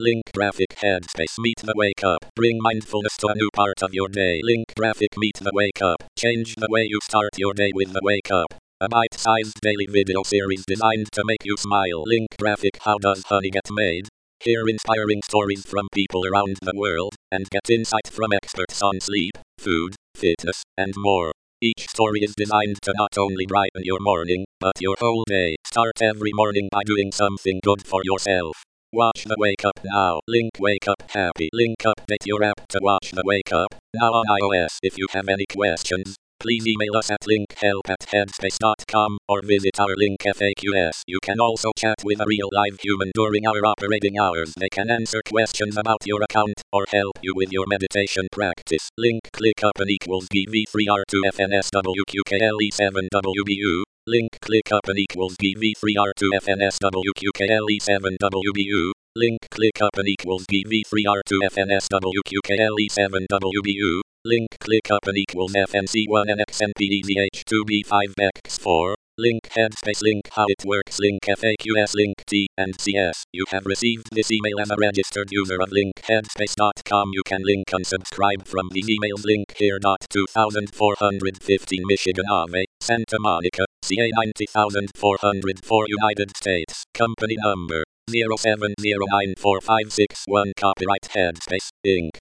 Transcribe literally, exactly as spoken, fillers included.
Link graphic headspace meet the wake up. Bring mindfulness to a new part of your day. Link graphic meet the wake up. Change the way you start your day with the wake up. A bite-sized daily video series designed to make you smile. Link graphic how does honey get made? Hear inspiring stories from people around the world, and get insight from experts on sleep, food, fitness, and more. Each story is designed to not only brighten your morning, but your whole day. Start every morning by doing something good for yourself. Watch the wake up now. Link wake up happy. Link update your app to watch the wake up now on iOS. If you have any questions, please email us at linkhelp at headspace dot com or visit our link F A Qs. You can also chat with a real live human during our operating hours. They can answer questions about your account or help you with your meditation practice. Link click up and equals G V three R two F N S W Q K L E seven W B U. Link click up and equals G V three R two F N S W Q K L E seven W B U. Link click up and equals G V three R two F N S W Q K L E seven W B U. Link click up and equals F N C one N X N P E Z H two B five X four. Link headspace link how it works link F A Qs link T and C S. You have received this email as a registered user of link headspace dot com. You can link unsubscribe from these emails. Link here. two thousand four hundred fifteen Michigan Ave, Santa Monica, C A ninety thousand four hundred four United States. Company number zero seven zero nine four five six one. Copyright Headspace, Incorporated